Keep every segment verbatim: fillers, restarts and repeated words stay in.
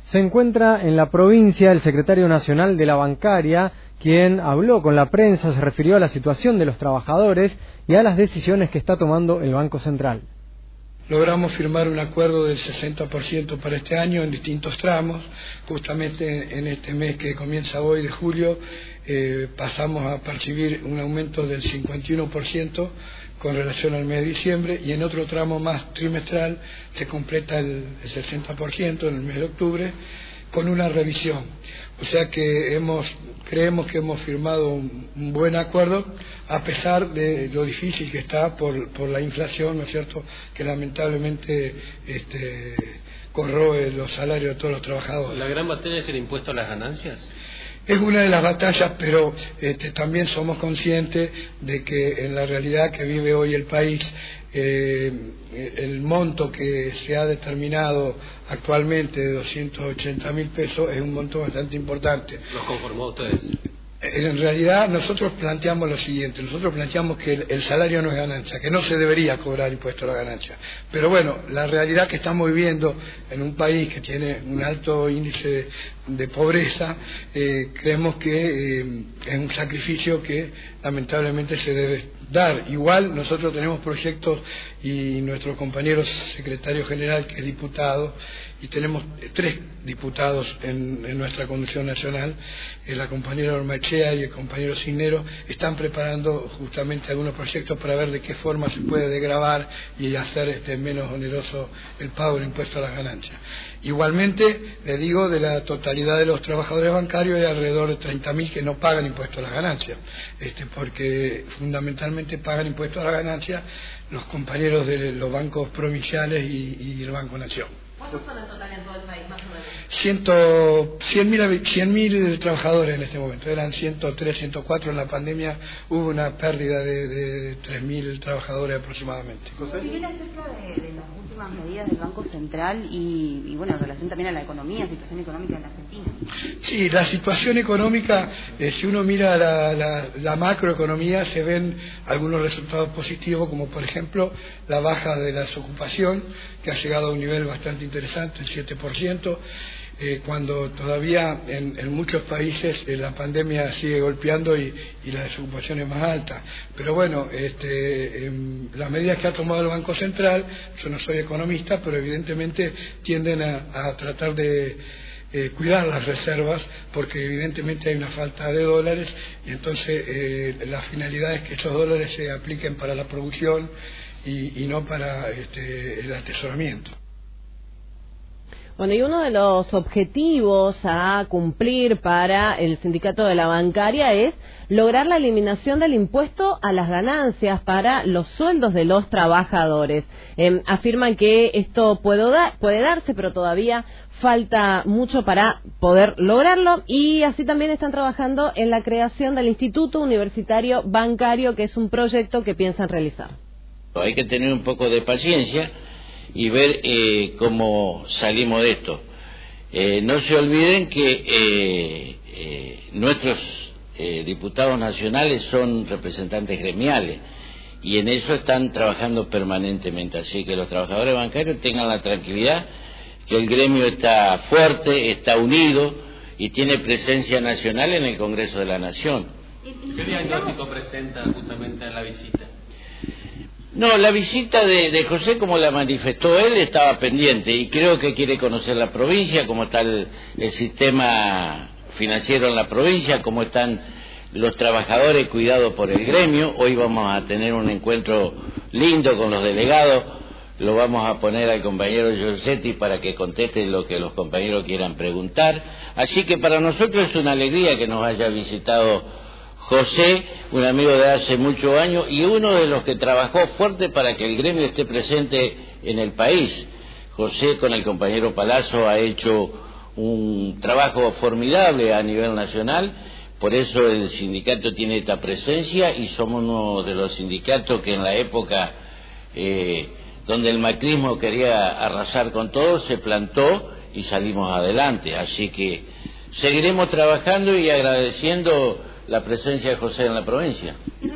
Se encuentra en la provincia el secretario nacional de la bancaria, quien habló con la prensa, se refirió a la situación de los trabajadores y a las decisiones que está tomando el Banco Central. Logramos firmar un acuerdo del sesenta por ciento para este año en distintos tramos. Justamente en este mes que comienza hoy de julio eh, pasamos a percibir un aumento del cincuenta y uno por ciento con relación al mes de diciembre, y en otro tramo más trimestral se completa el, el sesenta por ciento en el mes de octubre con una revisión. O sea que hemos, creemos que hemos firmado un, un buen acuerdo, a pesar de lo difícil que está por, por la inflación, ¿no es cierto?, que lamentablemente este, corroe los salarios de todos los trabajadores. ¿La gran batalla es el impuesto a las ganancias? Es una de las batallas, pero este, también somos conscientes de que en la realidad que vive hoy el país, eh, el monto que se ha determinado actualmente de doscientos ochenta mil pesos es un monto bastante importante. ¿Los conformó a ustedes? En realidad nosotros planteamos lo siguiente, nosotros planteamos que el, el salario no es ganancia, que no se debería cobrar impuesto a la ganancia. Pero bueno, la realidad que estamos viviendo en un país que tiene un alto índice de, de pobreza, eh, creemos que eh, es un sacrificio que lamentablemente se debe dar. Igual nosotros tenemos proyectos, y nuestro compañero secretario general, que es diputado, y tenemos tres diputados en, en nuestra conducción nacional, eh, la compañera Ormachea y el compañero Cisnero, están preparando justamente algunos proyectos para ver de qué forma se puede degravar y hacer este, menos oneroso el pago del impuesto a las ganancias. Igualmente, le digo, de la totalidad de los trabajadores bancarios hay alrededor de treinta mil que no pagan impuesto a las ganancias, este, porque fundamentalmente pagan impuesto a las ganancias los compañeros de los bancos provinciales y, y el Banco Nación. ¿Cuántos son en total en todo el país, más o menos? cien mil trabajadores en este momento. Eran ciento tres, ciento cuatro. En la pandemia hubo una pérdida de, de tres mil trabajadores aproximadamente. Si viene acerca de, de las últimas medidas del Banco Central y, y, bueno, en relación también a la economía, situación económica en la Argentina. Sí, la situación económica, eh, si uno mira la, la, la macroeconomía, se ven algunos resultados positivos, como por ejemplo la baja de la desocupación, que ha llegado a un nivel bastante interesante, el siete por ciento, eh, cuando todavía en, en muchos países eh, la pandemia sigue golpeando y, y la desocupación es más alta. Pero bueno, este, eh, las medidas que ha tomado el Banco Central, yo no soy economista, pero evidentemente tienden a, a tratar de eh, cuidar las reservas, porque evidentemente hay una falta de dólares, y entonces eh, la finalidad es que esos dólares se apliquen para la producción y, y no para este, el atesoramiento. Bueno, y uno de los objetivos a cumplir para el sindicato de la bancaria es lograr la eliminación del impuesto a las ganancias para los sueldos de los trabajadores. Eh, afirman que esto puede, dar, puede darse, pero todavía falta mucho para poder lograrlo, y así también están trabajando en la creación del Instituto Universitario Bancario, que es un proyecto que piensan realizar. Hay que tener un poco de paciencia y ver eh, cómo salimos de esto. Eh, no se olviden que eh, eh, nuestros eh, diputados nacionales son representantes gremiales, y en eso están trabajando permanentemente, así que los trabajadores bancarios tengan la tranquilidad que el gremio está fuerte, está unido y tiene presencia nacional en el Congreso de la Nación. ¿Qué diagnóstico presenta justamente en la visita? No, la visita de, de José, como la manifestó él, estaba pendiente, y creo que quiere conocer la provincia, cómo está el, el sistema financiero en la provincia, cómo están los trabajadores cuidados por el gremio. Hoy vamos a tener un encuentro lindo con los delegados, lo vamos a poner al compañero Giorgetti para que conteste lo que los compañeros quieran preguntar. Así que para nosotros es una alegría que nos haya visitado José, un amigo de hace muchos años y uno de los que trabajó fuerte para que el gremio esté presente en el país. José, con el compañero Palazzo, ha hecho un trabajo formidable a nivel nacional, por eso el sindicato tiene esta presencia, y somos uno de los sindicatos que en la época eh, donde el macrismo quería arrasar con todo, se plantó y salimos adelante. Así que seguiremos trabajando y agradeciendo la presencia de José en la provincia. En relación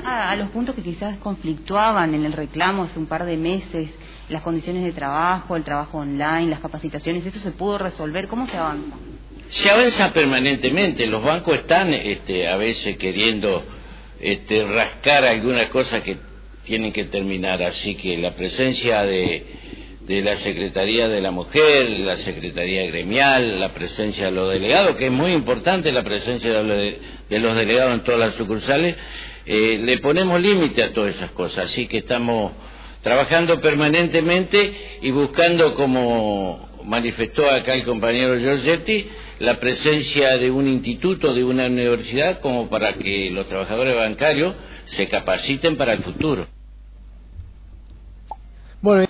a, a los puntos que quizás conflictuaban en el reclamo hace un par de meses, las condiciones de trabajo, el trabajo online, las capacitaciones, ¿eso se pudo resolver? ¿Cómo se avanza? Se avanza permanentemente, los bancos están este, a veces queriendo este, rascar algunas cosas que tienen que terminar, así que la presencia de, de la Secretaría de la Mujer, la Secretaría Gremial, la presencia de los delegados, que es muy importante la presencia de los, de los delegados en todas las sucursales, eh, le ponemos límite a todas esas cosas, así que estamos trabajando permanentemente y buscando, como manifestó acá el compañero Giorgetti, la presencia de un instituto, de una universidad, como para que los trabajadores bancarios se capaciten para el futuro. Bueno,